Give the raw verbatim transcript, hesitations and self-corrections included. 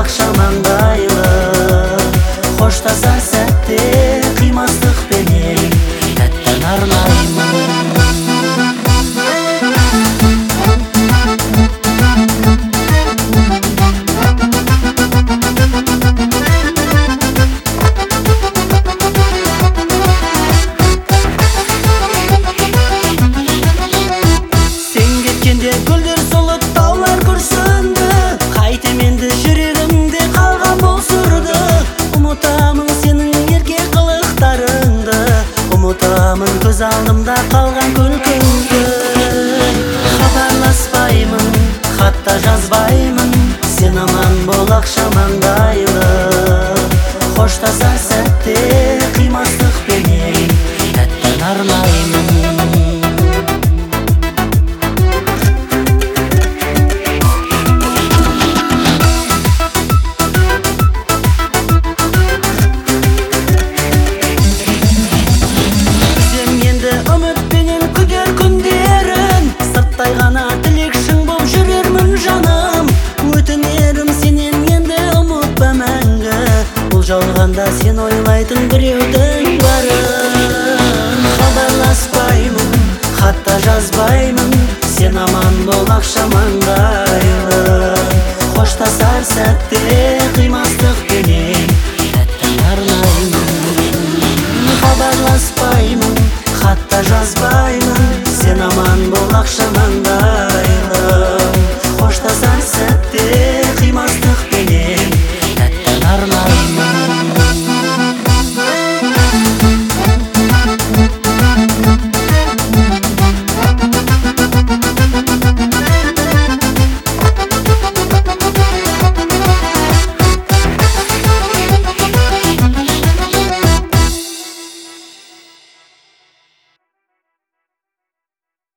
акча маңдайлы. Коштасаң сәтте кыймастыкпенен тәттен арнаймын. Гүлдер солып таулар күрсінді, қайтем енді жүрегімде қалған бұл сүрді. Ұмытамын сенің ерке қылықтарыңды, ұмытамын көз алдымда қалған күлкіңді. Хабарласпаймын, хатта жазбаймын, сен аман бол ақша маңдайлы. Қоштасаң сәтте қимастықпенен тәттен арнаймын. Ғана тілекшің боп жүрермін жаным, өтінерім сенен енді ұмытпа мәңгі. Бұл жалғанда сен ойлайтын біреудің барын. Хабарласпаймын, хатта жазбаймын, сен аман бол ақша маңдай.